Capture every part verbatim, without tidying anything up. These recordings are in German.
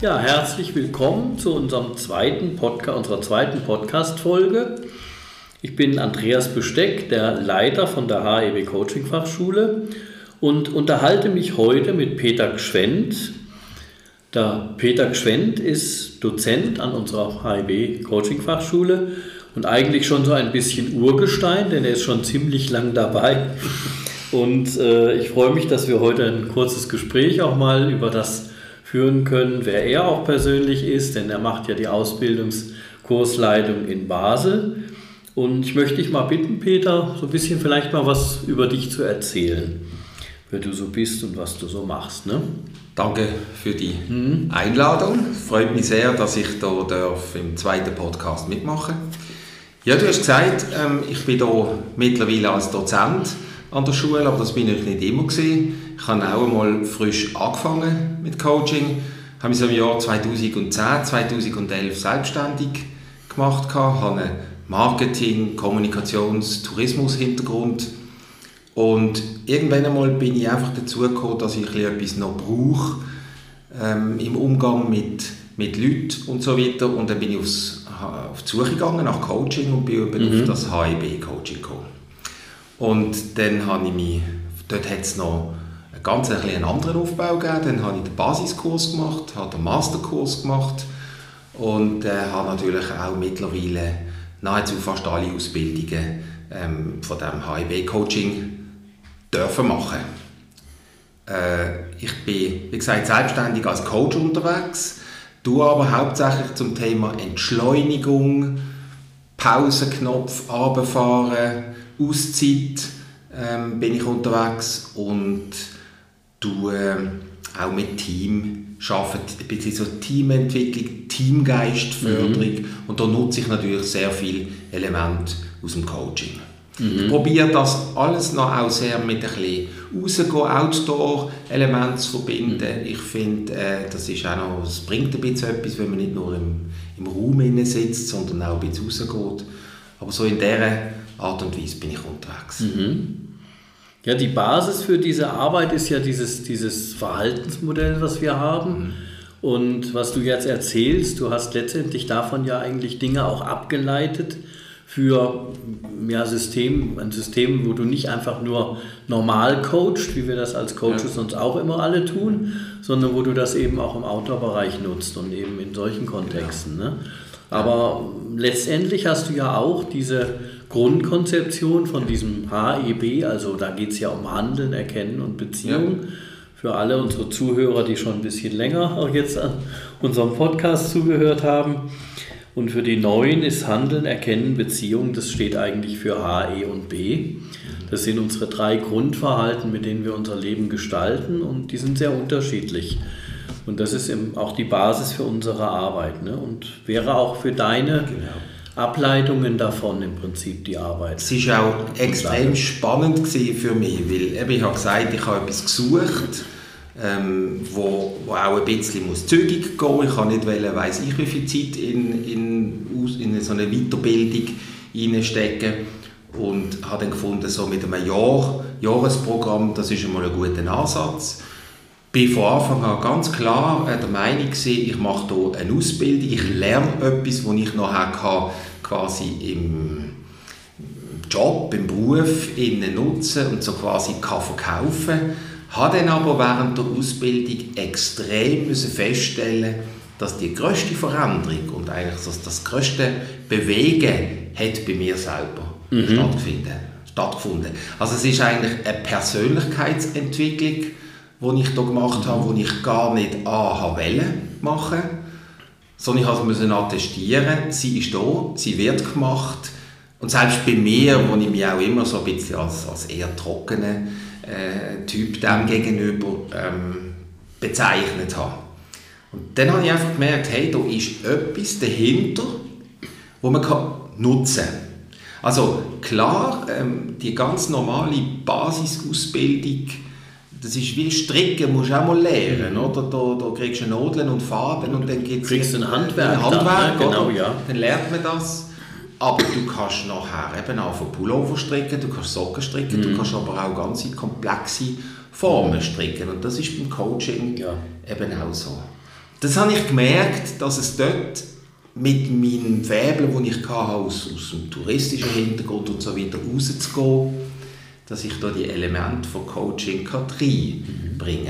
Ja, herzlich willkommen zu unserem zweiten Podcast, unserer zweiten Podcast-Folge. Ich bin Andreas Besteck, der Leiter von der H I B Coaching Fachschule und unterhalte mich heute mit Peter Gschwendt. Der Peter Gschwendt ist Dozent an unserer H I B Coaching Fachschule und eigentlich schon so ein bisschen Urgestein, denn er ist schon ziemlich lang dabei. Und äh, ich freue mich, dass wir heute ein kurzes Gespräch auch mal über das führen können, wer er auch persönlich ist, denn er macht ja die Ausbildungskursleitung in Basel. Und ich möchte dich mal bitten, Peter, so ein bisschen vielleicht mal was über dich zu erzählen, wer du so bist und was du so machst. Ne? Danke für die mhm. Einladung. Es freut mich sehr, dass ich da darf im zweiten Podcast mitmachen. Ja, du hast gesagt, ähm, ich bin hier mittlerweile als Dozent an der Schule, aber das bin ich nicht immer gewesen. Ich habe auch einmal frisch angefangen mit Coaching, habe mich so im Jahr zweitausendzehn, zweitausendelf selbstständig gemacht, habe einen Marketing-, Kommunikations-, Tourismus-Hintergrund und irgendwann einmal bin ich einfach dazu gekommen, dass ich etwas noch brauche ähm, im Umgang mit, mit Leuten und so weiter, und dann bin ich aufs, auf die Suche gegangen nach Coaching und bin mhm. auf das H I B-Coaching gekommen. Und dann habe ich mich, dort hat es noch einen ganz ein einen anderen Aufbau gegeben. Dann habe ich den Basiskurs gemacht, habe den Masterkurs gemacht und äh, habe natürlich auch mittlerweile nahezu fast alle Ausbildungen ähm, von dem H I B-Coaching dürfen machen. Äh, ich bin, wie gesagt, selbstständig als Coach unterwegs, tue aber hauptsächlich zum Thema Entschleunigung, Pausenknopf, runterfahren, Auszeit ähm, bin ich unterwegs und tue äh, auch mit Team arbeiten, ein bisschen so Teamentwicklung, Teamgeistförderung mhm. und da nutze ich natürlich sehr viele Elemente aus dem Coaching. Mhm. Ich probiere das alles noch auch sehr mit ein bisschen rausgehen, Outdoor-Elementen zu verbinden. Mhm. Ich finde, äh, das ist auch noch, es bringt ein bisschen etwas, wenn man nicht nur im, im Raum sitzt, sondern auch ein bisschen rausgeht. Aber so in dieser Art und Weise bin ich unterwegs. Mhm. Ja, die Basis für diese Arbeit ist ja dieses, dieses Verhaltensmodell, was wir haben. Mhm. Und was du jetzt erzählst, du hast letztendlich davon ja eigentlich Dinge auch abgeleitet für ja, System, ein System, wo du nicht einfach nur normal coachst, wie wir das als Coaches ja. sonst auch immer alle tun, sondern wo du das eben auch im Outdoor-Bereich nutzt und eben in solchen Kontexten. Genau. Ne? Aber letztendlich hast du ja auch diese Grundkonzeption von diesem H I B, also da geht es ja um Handeln, Erkennen und Beziehung. Ja. Für alle unsere Zuhörer, die schon ein bisschen länger auch jetzt an unserem Podcast zugehört haben. Und für die Neuen ist Handeln, Erkennen, Beziehung, das steht eigentlich für H, E und B. Das sind unsere drei Grundverhalten, mit denen wir unser Leben gestalten, und die sind sehr unterschiedlich. Und das ist auch die Basis für unsere Arbeit, ne? Und wäre auch für deine genau. Ableitungen davon im Prinzip die Arbeit. Es war auch extrem spannend für mich, weil eben, ich habe gesagt, ich habe etwas gesucht, ähm, wo, wo auch ein bisschen muss zügig gehen muss. Ich kann nicht wollen, weiss ich wie viel Zeit in, in, in so eine Weiterbildung reinstecken. Und habe dann gefunden, so mit einem Jahr, Jahresprogramm, das ist einmal ein guter Ansatz. Ich war von Anfang an ganz klar der Meinung, ich mache hier eine Ausbildung, ich lerne etwas, das ich nachher kann, quasi im Job, im Beruf nutzen und so quasi kann verkaufen kann. Ich habe dann aber während der Ausbildung extrem feststellen, dass die grösste Veränderung und eigentlich das, das grösste Bewegen hat bei mir selber mhm. stattgefunden, stattgefunden. Also es ist eigentlich eine Persönlichkeitsentwicklung, die ich hier gemacht habe, die ich gar nicht A wollte machen, sondern ich musste attestieren, sie ist da, sie wird gemacht. Und selbst bei mir, wo ich mich auch immer so ein bisschen als, als eher trockener äh, Typ dem gegenüber ähm, bezeichnet habe. Und dann habe ich einfach gemerkt, hey, da ist etwas dahinter, das man kann nutzen kann. Also klar, ähm, die ganz normale Basisausbildung, das ist wie Stricken, musst du auch mal lernen, oder? Da, da kriegst du Nadeln und Faden und dann gibt's kriegst du ein Handwerk, ein Handwerk dann, genau, ja. Dann lernt man das. Aber du kannst nachher eben auch von Pullover stricken, du kannst Socken stricken, mhm. du kannst aber auch ganz komplexe Formen stricken. Und das ist beim Coaching ja. eben auch so. das habe ich gemerkt, dass es dort mit meinem Faible, das ich hatte, aus, aus dem touristischen Hintergrund und so weiter, rauszugehen, dass ich da die Elemente von Coaching reinbringe.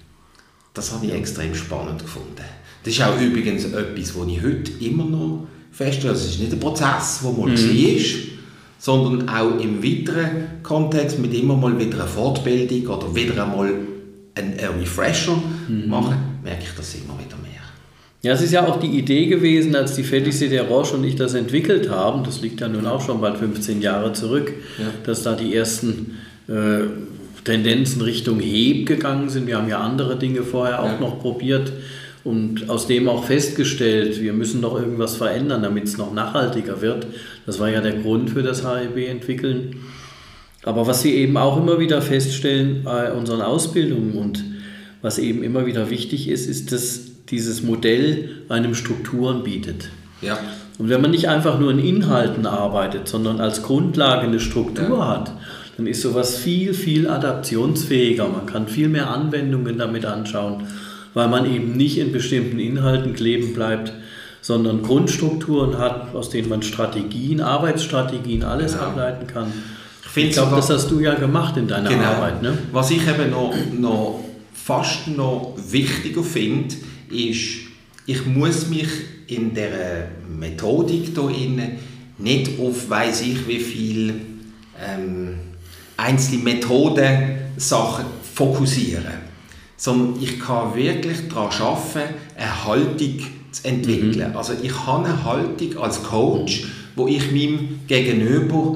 Das habe ich extrem spannend gefunden. Das ist auch übrigens etwas, was ich heute immer noch feststelle. Es ist nicht ein Prozess, der mal mhm. war, sondern auch im weiteren Kontext mit immer mal wieder einer Fortbildung oder wieder einmal ein Refresher mhm. machen, merke ich das immer wieder mehr. Ja, es ist ja auch die Idee gewesen, als die Félicie Desroches und ich das entwickelt haben, das liegt ja nun auch schon bald fünfzehn Jahre zurück, ja. dass da die ersten äh, Tendenzen Richtung Heb gegangen sind. Wir haben ja andere Dinge vorher auch ja. noch probiert und aus dem auch festgestellt, wir müssen noch irgendwas verändern, damit es noch nachhaltiger wird. Das war ja der Grund für das H I B-Entwickeln. Aber was wir eben auch immer wieder feststellen bei unseren Ausbildungen und was eben immer wieder wichtig ist, ist, dass dieses Modell einem Strukturen bietet. Ja. Und wenn man nicht einfach nur in Inhalten arbeitet, sondern als Grundlage eine Struktur ja. hat, dann ist sowas viel, viel adaptionsfähiger. Man kann viel mehr Anwendungen damit anschauen, weil man eben nicht in bestimmten Inhalten kleben bleibt, sondern Grundstrukturen hat, aus denen man Strategien, Arbeitsstrategien, alles genau. ableiten kann. Ich, ich glaube, das hast du ja gemacht in deiner genau. Arbeit. Ne? Was ich eben noch, noch fast noch wichtiger finde, ist, ich muss mich in der Methodik hier innen nicht auf weiss ich wie viel ähm, einzelne Methoden Sachen fokussieren, sondern ich kann wirklich daran arbeiten, eine Haltung zu entwickeln. Mhm. Also ich habe eine Haltung als Coach, wo ich meinem Gegenüber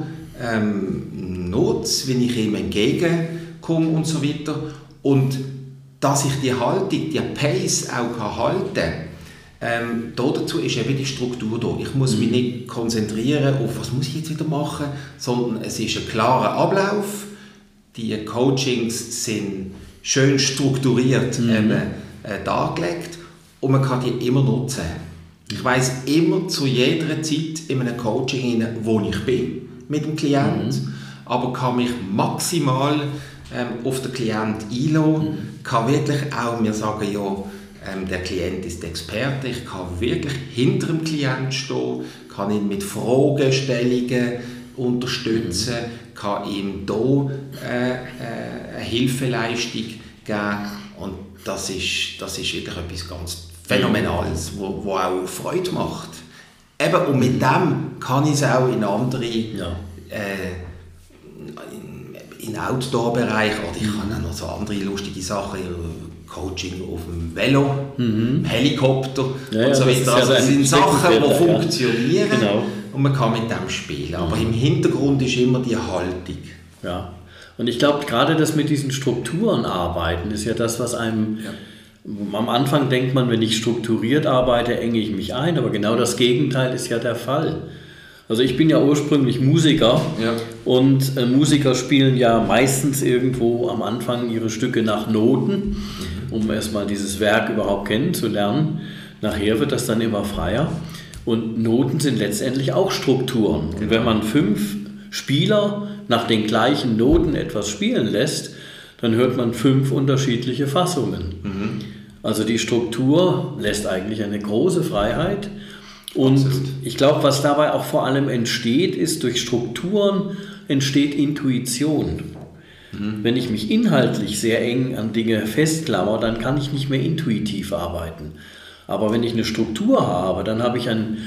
ähm, nutze, wenn ich ihm entgegenkomme und so weiter. Und dass ich die Haltung, die Pace auch kann halten kann, ähm, dazu ist eben die Struktur da. Ich muss mich nicht konzentrieren auf, was muss ich jetzt wieder machen, sondern es ist ein klarer Ablauf. Die Coachings sind schön strukturiert mhm. eben, äh, dargelegt und man kann die immer nutzen. Ich weiss immer zu jeder Zeit in einem Coaching, wo ich bin mit dem Klienten, mhm. aber kann mich maximal ähm, auf den Klienten einlassen, mhm. kann wirklich auch mir sagen, ja, ähm, der Klient ist Experte, ich kann wirklich hinter dem Klienten stehen, kann ihn mit Fragestellungen unterstützen, mhm. kann ihm hier äh, äh, eine Hilfeleistung geben und das ist, das ist wirklich etwas ganz Phänomenales, wo, wo auch Freude macht. Eben, und mit dem kann ich es auch in andere, ja. äh, in, in Outdoor-Bereich, oder ich kann auch noch so andere lustige Sachen, Coaching auf dem Velo, mhm. Helikopter ja, und so weiter. Also das sind Sachen, die ja. funktionieren genau. und man kann mit dem spielen. Aber mhm. im Hintergrund ist immer die Haltung. Ja. Und ich glaube, gerade das mit diesen Strukturen arbeiten, ist ja das, was einem... Ja. Am Anfang denkt man, wenn ich strukturiert arbeite, enge ich mich ein, aber genau das Gegenteil ist ja der Fall. Also ich bin ja ursprünglich Musiker ja. und äh, Musiker spielen ja meistens irgendwo am Anfang ihre Stücke nach Noten, mhm. um erstmal dieses Werk überhaupt kennenzulernen. Nachher wird das dann immer freier und Noten sind letztendlich auch Strukturen. Und wenn man fünf Spieler nach den gleichen Noten etwas spielen lässt, dann hört man fünf unterschiedliche Fassungen. Mhm. Also die Struktur lässt eigentlich eine große Freiheit. Und Absolut. Ich glaube, was dabei auch vor allem entsteht, ist, durch Strukturen entsteht Intuition. Mhm. Wenn ich mich inhaltlich sehr eng an Dinge festklammer, dann kann ich nicht mehr intuitiv arbeiten. Aber wenn ich eine Struktur habe, dann habe ich einen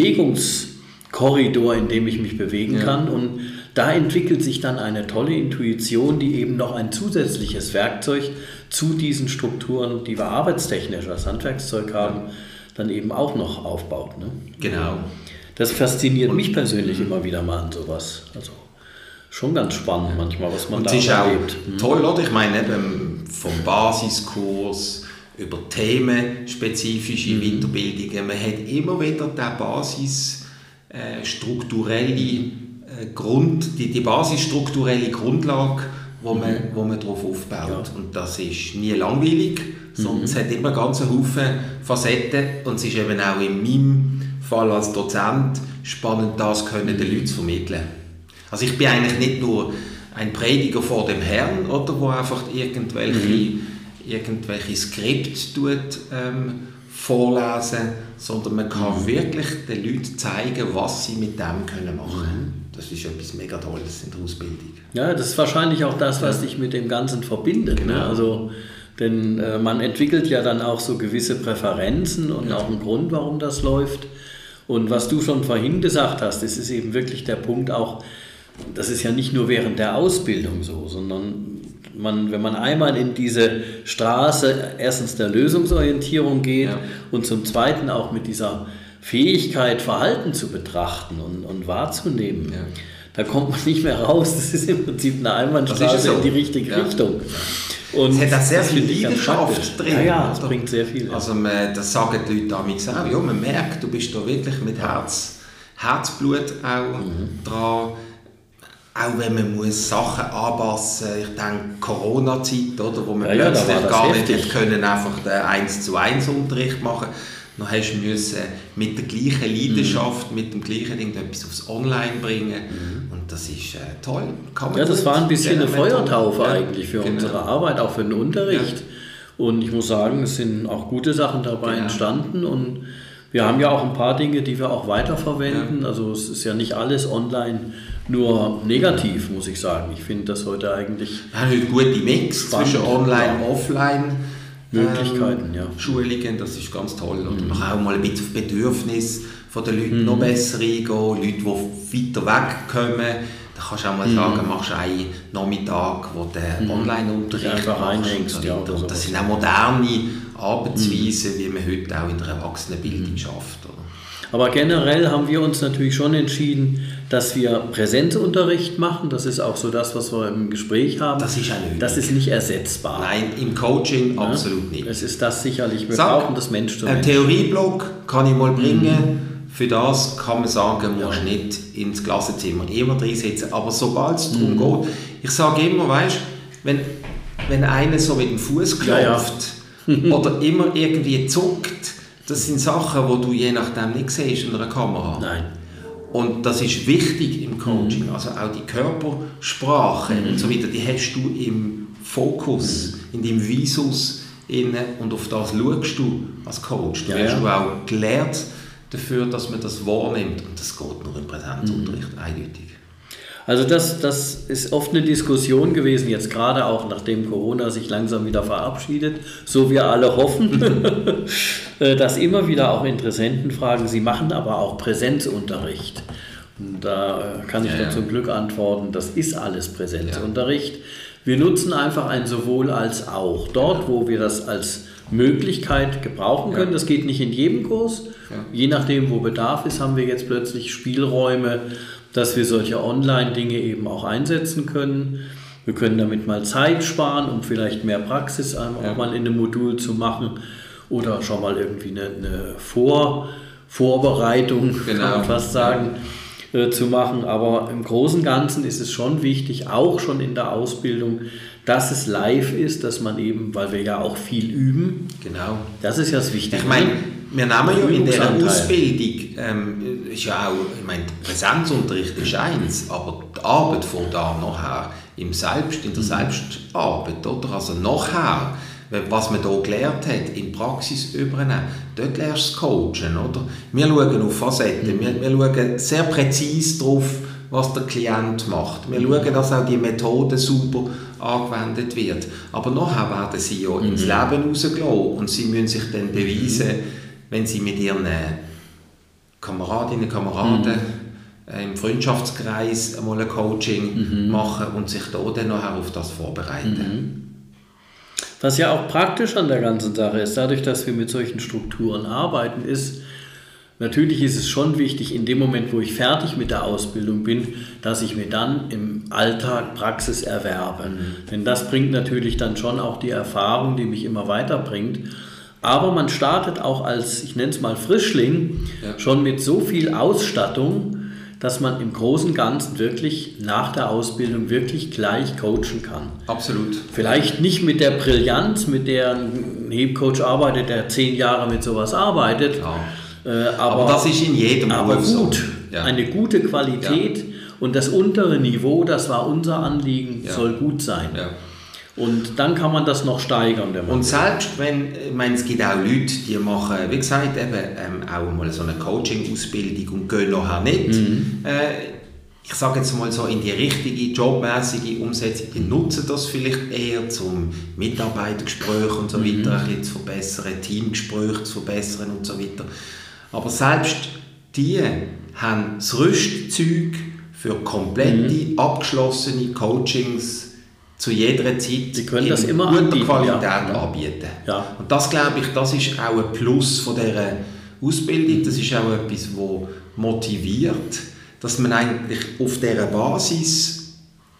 Bewegungskorridor, in dem ich mich bewegen ja. kann. Und da entwickelt sich dann eine tolle Intuition, die eben noch ein zusätzliches Werkzeug zu diesen Strukturen, die wir arbeitstechnisch als Handwerkszeug haben, dann eben auch noch aufbaut. Ne? Genau. Das fasziniert mich persönlich immer wieder mal an sowas. Also schon ganz spannend manchmal, was man und da erlebt. Es ist auch toll, oder? Ich meine, eben vom Basiskurs über themenspezifische mhm. Weiterbildungen, man hat immer wieder die Basis äh, strukturelle Grund, die, die basisstrukturelle Grundlage, wo man, mhm. wo man darauf aufbaut. Ja. Und das ist nie langweilig, sondern mhm. es hat immer ganz einen Haufen Facetten und es ist eben auch in meinem Fall als Dozent spannend, das können den Leuten zu vermitteln. Also ich bin eigentlich nicht nur ein Prediger vor dem Herrn, oder, wo einfach irgendwelche, mhm. irgendwelche Skripte tut, ähm, vorlesen, sondern man kann mhm. wirklich den Leuten zeigen, was sie mit dem können machen können. Mhm. Das ist etwas mega Tolles in der Ausbildung. Ja, das ist wahrscheinlich auch das, was dich mit dem Ganzen verbindet. Genau. Ne? Also, denn äh, man entwickelt ja dann auch so gewisse Präferenzen und ja. auch einen Grund, warum das läuft. Und was du schon vorhin gesagt hast, das ist eben wirklich der Punkt auch, das ist ja nicht nur während der Ausbildung so, sondern man, wenn man einmal in diese Straße erstens der Lösungsorientierung geht ja. und zum Zweiten auch mit dieser Fähigkeit, Verhalten zu betrachten und, und wahrzunehmen, ja. da kommt man nicht mehr raus. Das ist im Prinzip eine Einbahnstraße so. in die richtige ja. Richtung. Und es hat auch sehr viel Leidenschaft drin. Ja, ja, das bringt sehr viel. Also man, das sagen die Leute damals auch. Ja, man merkt, du bist da wirklich mit Herz, Herzblut auch mhm. dran. Auch wenn man muss Sachen anpassen muss. Ich denke, Corona-Zeit, oder, wo man ja, plötzlich ja, gar nicht hätte können, einfach den eins zu eins Unterricht machen. Dann hast du müssen mit der gleichen Leidenschaft, mhm. mit dem gleichen Ding etwas aufs Online bringen. Mhm. Und das ist äh, toll. Kann man ja, das war ein bisschen eine Feuertaufe ja, eigentlich für genau. unsere Arbeit, auch für den Unterricht. Ja. Und ich muss sagen, es sind auch gute Sachen dabei genau. entstanden. Und wir haben ja auch ein paar Dinge, die wir auch weiterverwenden. Ja. Also es ist ja nicht alles online nur negativ, muss ich sagen. Ich finde das heute eigentlich... Wir haben heute gute Mix zwischen Online und Offline. Möglichkeiten, ähm, ja. Schulungen, das ist ganz toll. Und mhm. man kann auch mal ein bisschen auf Bedürfnisse der Leute mhm. noch besser eingehen. Leute, die weiter wegkommen, da kannst du auch mal mhm. sagen, machst du einen Nachmittag, wo du mhm. Online-Unterricht machst. Ja, oder das sind auch moderne Arbeitsweisen, mhm. wie man heute auch in der Erwachsenenbildung mhm. schafft. Oder? Aber generell haben wir uns natürlich schon entschieden, dass wir Präsenzunterricht machen. Das ist auch so das, was wir im Gespräch haben. Das ist eine Das ist nicht ersetzbar. Nein, im Coaching ja, absolut nicht. Es ist das sicherlich. Wir Sag, brauchen das Mensch zu Mensch. Ein Theorieblock kann ich mal bringen. Mhm. Für das kann man sagen, ja. musst du nicht ins Klassenzimmer immer reinsetzen. Aber sobald es darum mhm. geht, ich sage immer, weißt, wenn, wenn einer so mit dem Fuß klopft ja, ja. oder immer irgendwie zuckt, das sind Sachen, die du je nachdem nicht siehst in einer Kamera. Nein. Und das ist wichtig im Coaching. Also auch die Körpersprache mhm. und so weiter, die hast du im Fokus, mhm. in deinem Visus inne, und auf das schaust du als Coach. Du ja, wirst ja. du auch gelehrt dafür, dass man das wahrnimmt. Und das geht nur im Präsenzunterricht, mhm. eindeutig. Also das, das ist oft eine Diskussion gewesen, jetzt gerade auch nachdem Corona sich langsam wieder verabschiedet, so wir alle hoffen, dass immer wieder auch Interessenten fragen, sie machen aber auch Präsenzunterricht. Und da kann ich ja, dann ja. zum Glück antworten, das ist alles Präsenzunterricht. Ja. Wir nutzen einfach ein sowohl als auch. Dort, wo wir das als Möglichkeit gebrauchen können, ja. das geht nicht in jedem Kurs, ja. je nachdem wo Bedarf ist, haben wir jetzt plötzlich Spielräume, dass wir solche Online-Dinge eben auch einsetzen können. Wir können damit mal Zeit sparen, um vielleicht mehr Praxis auch ja. mal in einem Modul zu machen oder schon mal irgendwie eine, eine Vor, Vorbereitung, genau. kann man fast sagen, ja. äh, zu machen. Aber im Großen und Ganzen ist es schon wichtig, auch schon in der Ausbildung, dass es live ist, dass man eben, weil wir ja auch viel üben, genau. das ist ja das Wichtige. Ich meine, wir nehmen ja in dieser Ausbildung, ähm, ist ja auch, ich meine, der Präsenzunterricht ist eins, aber die Arbeit von da nachher im Selbst, in der Selbstarbeit, oder? Also nachher, was man hier gelernt hat, in die Praxis übernehmen, dort lernst du das Coachen, oder? Wir schauen auf Facetten, wir, wir schauen sehr präzise darauf, was der Klient macht. Wir schauen, dass auch die Methode sauber angewendet wird. Aber nachher werden sie ja ins Leben rausgelassen und sie müssen sich dann beweisen, wenn sie mit ihren Kameradinnen und Kameraden mhm. im Freundschaftskreis einmal ein Coaching mhm. machen und sich da dann nachher auf das vorbereiten. Mhm. Was ja auch praktisch an der ganzen Sache ist, dadurch, dass wir mit solchen Strukturen arbeiten, ist, natürlich ist es schon wichtig, in dem Moment, wo ich fertig mit der Ausbildung bin, dass ich mir dann im Alltag Praxis erwerbe. Mhm. Denn das bringt natürlich dann schon auch die Erfahrung, die mich immer weiterbringt. Aber man startet auch als, ich nenne es mal Frischling, ja. schon mit so viel Ausstattung, dass man im Großen und Ganzen wirklich nach der Ausbildung wirklich gleich coachen kann. Absolut. Vielleicht nicht mit der Brillanz, mit der ein Hebcoach arbeitet, der zehn Jahre mit sowas arbeitet. Ja. Äh, aber, aber das ist in jedem aber Beruf gut, so. Ja. Eine gute Qualität ja. und das untere Niveau, das war unser Anliegen, ja. soll gut sein. Ja. Und dann kann man das noch steigern. Wenn man und selbst wenn, ich meine, es gibt auch Leute, die machen, wie gesagt, eben, ähm, auch mal so eine Coaching-Ausbildung und gehen nachher nicht. Mhm. Äh, ich sage jetzt mal so in die richtige, jobmäßige Umsetzung, die nutzen das vielleicht eher zum Mitarbeitergespräch und so weiter, mhm. ein bisschen zu verbessern, Teamgespräche zu verbessern und so weiter. Aber selbst die haben das Rüstzeug für komplette, mhm. abgeschlossene Coachings zu jeder Zeit Sie können das immer guter anbieten, Qualität ja. anbieten. Ja. Und das, glaube ich, das ist auch ein Plus von dieser Ausbildung. Das ist auch etwas, das motiviert, dass man eigentlich auf dieser Basis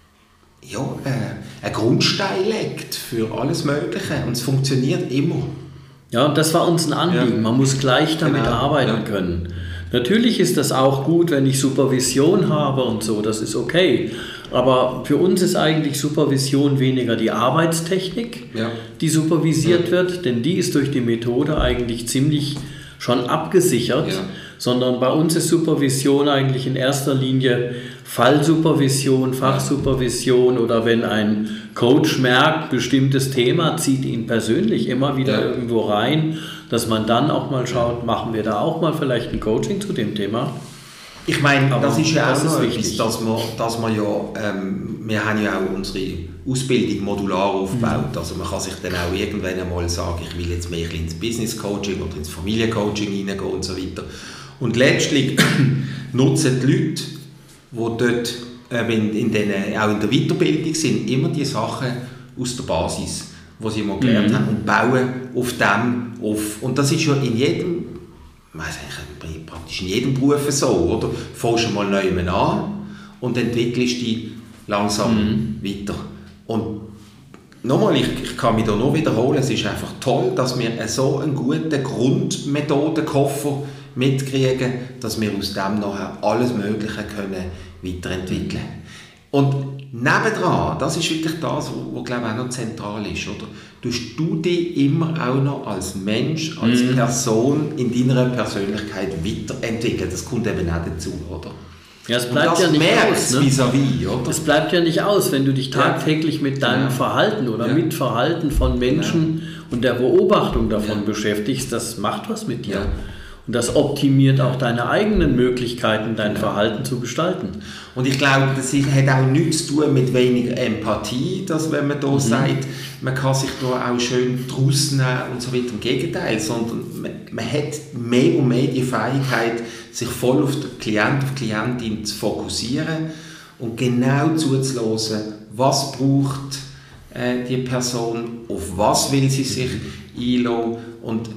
ja, äh, einen Grundstein legt für alles Mögliche. Und es funktioniert immer. Ja, und das war uns ein Anliegen. Ja. Man muss gleich damit genau. arbeiten ja. können. Natürlich ist das auch gut, wenn ich Supervision habe und so, das ist okay. Aber für uns ist eigentlich Supervision weniger die Arbeitstechnik, ja. die supervisiert ja. wird, denn die ist durch die Methode eigentlich ziemlich schon abgesichert, ja. sondern bei uns ist Supervision eigentlich in erster Linie Fallsupervision, Fachsupervision oder wenn ein Coach merkt, bestimmtes Thema zieht ihn persönlich immer wieder ja. irgendwo rein, dass man dann auch mal schaut, machen wir da auch mal vielleicht ein Coaching zu dem Thema? Ich meine, Aber das ist ja das auch ist etwas, dass wir, dass wir ja, ähm, wir haben ja auch unsere Ausbildung modular aufgebaut, mhm. also man kann sich dann auch irgendwann einmal sagen, ich will jetzt mehr ins Business Coaching oder ins Familiencoaching hineingehen und so weiter. Und letztlich nutzen die Leute, die dort äh, in, in den, auch in der Weiterbildung sind, immer die Sachen aus der Basis, die sie mal gelernt mhm. haben und bauen auf dem auf. Und das ist ja in jedem, ich weiss nicht, praktisch in jedem Beruf so, oder? Du fängst mal neu an und entwickelst dich langsam mhm. weiter. Und nochmal, ich, ich kann mich da nur wiederholen, es ist einfach toll, dass wir so einen guten Grundmethodenkoffer mitkriegen, dass wir aus dem nachher alles Mögliche können weiterentwickeln können. Und nebendran, das ist wirklich das, was glaube ich auch noch zentral ist, oder? Du du dich immer auch noch als Mensch, als mm. Person in deiner Persönlichkeit weiterentwickeln. Das kommt eben auch dazu, oder? Ja, es bleibt ja nicht aus. Ne? Vis-à-vis, oder? Es bleibt ja nicht aus, wenn du dich tagtäglich mit deinem ja. Verhalten oder ja. mit Verhalten von Menschen ja. und der Beobachtung davon ja. beschäftigst. Das macht was mit dir. Ja. Und das optimiert auch deine eigenen Möglichkeiten, dein ja. Verhalten zu gestalten. Und ich glaube, das hat auch nichts zu tun mit weniger Empathie, dass wenn man da mhm. sagt, man kann sich da auch schön draus nehmen und so weiter. Im Gegenteil, sondern man, man hat mehr und mehr die Fähigkeit, sich voll auf den Klient, auf die Klientin zu fokussieren und genau zuzuhören, was braucht äh, die Person, auf was will sie sich einlassen. Und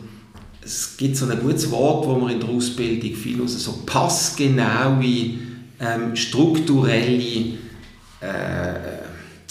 es gibt so ein gutes Wort, das man in der Ausbildung viel aus so passgenaue, ähm, strukturelle äh,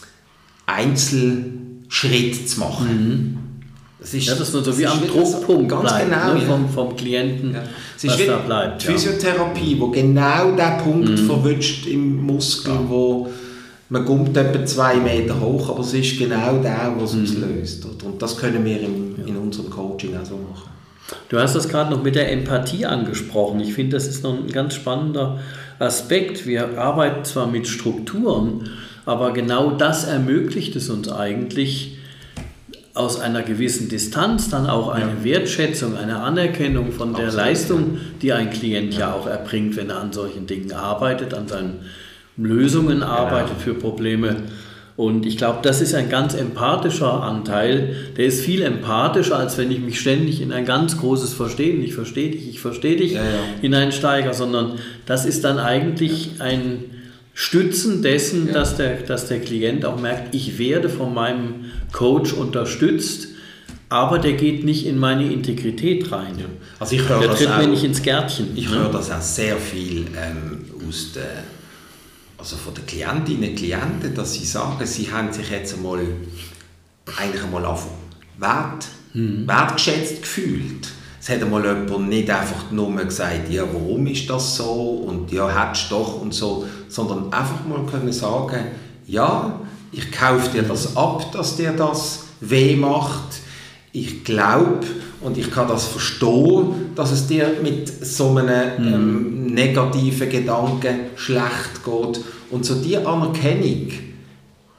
Einzelschritte zu machen. Mhm. Das ist, ja, das ist nur so wie am Druckpunkt ganz bleibt, genau, ne, ja. vom, vom Klienten, ja. Es was ist da bleibt. Die Physiotherapie, ja. wo genau der Punkt mhm. verwünscht im Muskel, ja. wo man kommt etwa zwei Meter hoch, aber es ist genau der, was es mhm. auslöst. Und das können wir in, ja. in unserem Coaching auch so machen. Du hast das gerade noch mit der Empathie angesprochen. Ich finde, das ist noch ein ganz spannender Aspekt. Wir arbeiten zwar mit Strukturen, aber genau das ermöglicht es uns eigentlich, aus einer gewissen Distanz dann auch eine ja. Wertschätzung, eine Anerkennung von der Absolut. Leistung, die ein Klient ja. ja auch erbringt, wenn er an solchen Dingen arbeitet, an seinen Lösungen arbeitet ja. für Probleme. Und ich glaube, das ist ein ganz empathischer Anteil. Der ist viel empathischer, als wenn ich mich ständig in ein ganz großes Verstehen, ich verstehe dich, ich verstehe dich, ja, ja. hineinsteige, sondern das ist dann eigentlich ja. ein Stützen dessen, ja. dass, der, dass der Klient auch merkt, ich werde von meinem Coach unterstützt, aber der geht nicht in meine Integrität rein. Ja. Also ich höre der das tritt auch, mir nicht ins Gärtchen. Ich höre das auch sehr viel ähm, aus der also von den Klientinnen und Klienten, dass sie sagen, sie haben sich jetzt einmal eigentlich einmal wert, mhm. wertgeschätzt gefühlt. Es hat einmal jemand nicht einfach nur gesagt, ja, warum ist das so und ja, hättest du doch und so, sondern einfach mal können sagen, ja, ich kaufe dir das ab, dass dir das weh macht. Ich glaube und ich kann das verstehen, dass es dir mit so einem mhm. ähm, negativen Gedanken schlecht geht. Und so diese Anerkennung,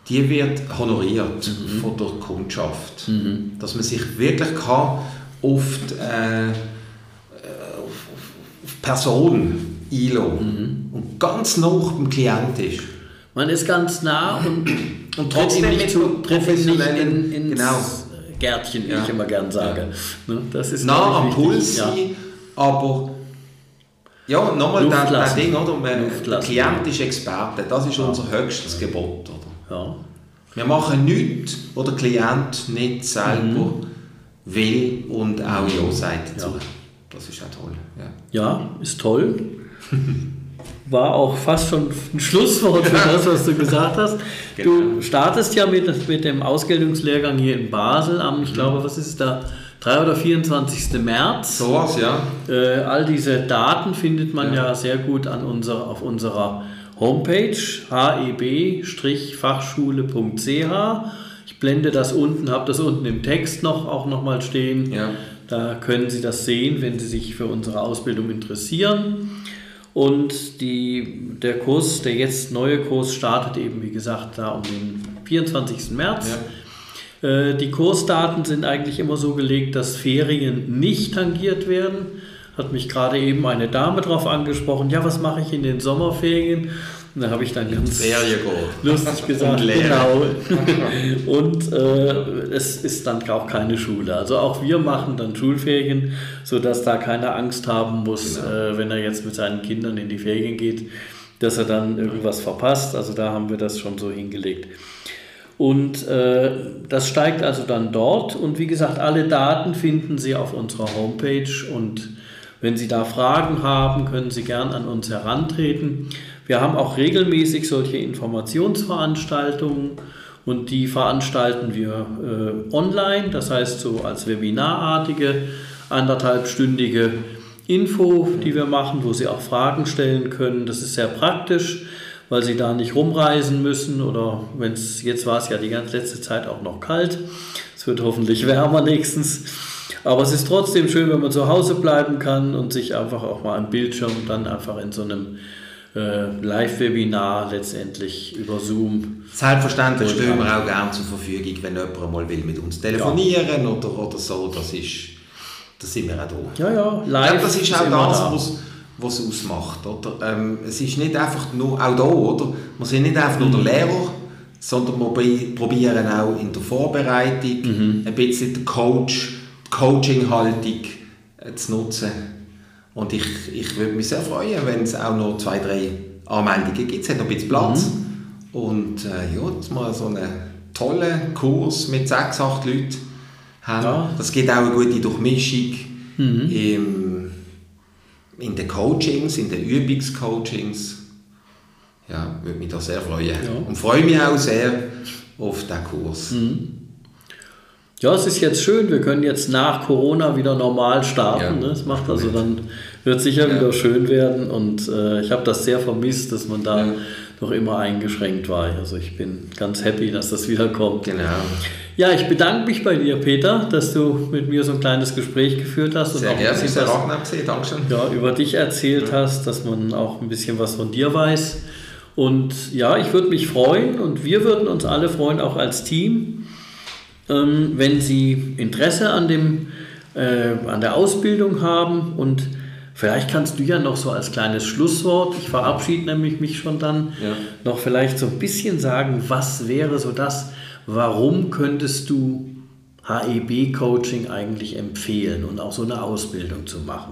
die wird honoriert mhm. von der Kundschaft. Mhm. Dass man sich wirklich kann auf die, äh, auf, auf Person einlassen mhm. und ganz nah beim Klient ist. Man ist ganz nah und, und trotzdem nicht zu professionellen in, ins genau. Gärtchen, wie ja. ich immer gerne sage. Ja. Das ist nah am Puls sein, ja. aber ja, nochmal das Ding, oder? Der Klient ist Experte, das ist ja. unser höchstes Gebot. Oder? Ja. Wir machen nichts, was der Klient nicht selber mhm. will und auch ja sagt dazu. Ja. Das ist auch toll. Ja, ja ist toll. War auch fast schon ein Schlusswort für das, was du gesagt hast. Genau. Du startest ja mit, mit dem Ausgeltungslehrgang hier in Basel am, ich glaube, was ist es da, drei oder vierundzwanzigsten März. So was, ja. Äh, all diese Daten findet man ja, ja sehr gut an unser, auf unserer Homepage h e b fachschule punkt c h. Ich blende das unten, habe das unten im Text noch auch nochmal stehen. Ja. Da können Sie das sehen, wenn Sie sich für unsere Ausbildung interessieren. Und die, der Kurs, der jetzt neue Kurs startet eben, wie gesagt, da um den vierundzwanzigsten März. Ja. Äh, die Kursdaten sind eigentlich immer so gelegt, dass Ferien nicht tangiert werden. Hat mich gerade eben eine Dame darauf angesprochen, ja, was mache ich in den Sommerferien? Und da habe ich dann ganz lustig gesagt, genau. Und äh, es ist dann auch keine Schule. Also auch wir machen dann Schulferien, sodass da keiner Angst haben muss, genau. äh, wenn er jetzt mit seinen Kindern in die Ferien geht, dass er dann irgendwas verpasst. Also da haben wir das schon so hingelegt. Und äh, das steigt also dann dort. Und wie gesagt, alle Daten finden Sie auf unserer Homepage. Und wenn Sie da Fragen haben, können Sie gern an uns herantreten. Wir haben auch regelmäßig solche Informationsveranstaltungen und die veranstalten wir äh, online, das heißt so als webinarartige, anderthalbstündige Info, die wir machen, wo Sie auch Fragen stellen können. Das ist sehr praktisch, weil Sie da nicht rumreisen müssen oder wenn es, jetzt war es ja die ganze letzte Zeit auch noch kalt, es wird hoffentlich wärmer nächstens. Aber es ist trotzdem schön, wenn man zu Hause bleiben kann und sich einfach auch mal am Bildschirm dann einfach in so einem äh, Live-Webinar letztendlich über Zoom. Selbstverständlich stehen wir auch gerne zur Verfügung, wenn jemand mal will mit uns telefonieren ja. oder, oder so. Das ist, da sind wir auch da. Ja, ja, live. Ja, das ist auch das, da. was, was es ausmacht. Oder? Ähm, es ist nicht einfach nur, auch da, oder? Wir sind nicht einfach nur mhm. der Lehrer, sondern wir probieren auch in der Vorbereitung mhm. ein bisschen den Coach, die Coaching-Haltung äh, zu nutzen. Und ich, ich würde mich sehr freuen, wenn es auch noch zwei, drei Anmeldungen gibt. Es hat noch ein bisschen Platz. Mhm. Und äh, ja, dass wir so einen tollen Kurs mit sechs, acht Leuten haben. Ja. Das gibt auch eine gute Durchmischung mhm. im, in den Coachings, in den Übungscoachings. Ja, würde mich da sehr freuen. Ja. Und freue mich auch sehr auf diesen Kurs. Mhm. Ja, es ist jetzt schön, wir können jetzt nach Corona wieder normal starten. Ja. Ne? Das macht also dann, wird sicher ja. wieder schön werden und äh, ich habe das sehr vermisst, dass man da ja. noch immer eingeschränkt war. Also ich bin ganz happy, dass das wieder kommt. Genau. Ja, ich bedanke mich bei dir, Peter, dass du mit mir so ein kleines Gespräch geführt hast. Und sehr auch gerne, sehr angenehm gesehen, Dankeschön. Ja, über dich erzählt ja. hast, dass man auch ein bisschen was von dir weiß. Und ja, ich würde mich freuen und wir würden uns alle freuen, auch als Team, ähm, wenn Sie Interesse an, dem, äh, an der Ausbildung haben. Und vielleicht kannst du ja noch so als kleines Schlusswort, ich verabschiede nämlich mich schon dann, ja. noch vielleicht so ein bisschen sagen, was wäre so das, warum könntest du H E B-Coaching eigentlich empfehlen und auch so eine Ausbildung zu machen?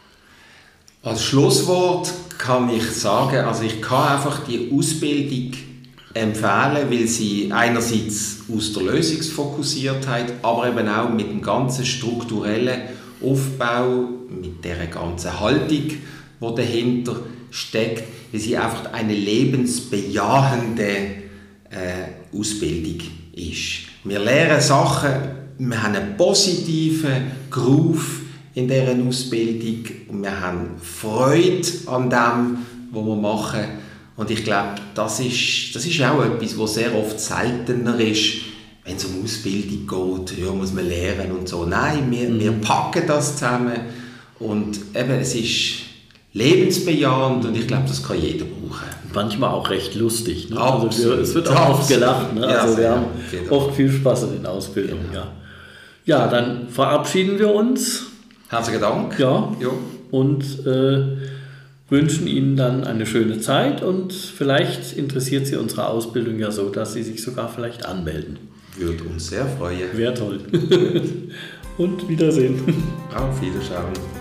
Als Schlusswort kann ich sagen, also ich kann einfach die Ausbildung empfehlen, weil sie einerseits aus der Lösungsfokussiertheit, aber eben auch mit dem ganzen strukturellen Aufbau, mit der ganzen Haltung, die dahinter steckt, weil sie einfach eine lebensbejahende äh, Ausbildung ist. Wir lernen Sachen, wir haben einen positiven Groove in dieser Ausbildung und wir haben Freude an dem, was wir machen. Und ich glaube, das ist, das ist auch etwas, was sehr oft seltener ist, wenn es um Ausbildung geht, ja, muss man lernen und so. Nein, wir, mhm. wir packen das zusammen und eben, es ist lebensbejahend und ich glaube, das kann jeder brauchen. Manchmal auch recht lustig. Ne? Absolut. Also wir, es wird auch oft gelacht. Ne? Ja, also wir sehr, haben oft viel Spaß in den Ausbildungen. Genau. Ja. ja, dann verabschieden wir uns. Herzlichen Dank. Ja. Jo. Und äh, wünschen Ihnen dann eine schöne Zeit und vielleicht interessiert Sie unsere Ausbildung ja so, dass Sie sich sogar vielleicht anmelden. Würde uns sehr freuen. Wäre toll. Und Wiedersehen. Auf Wiedersehen.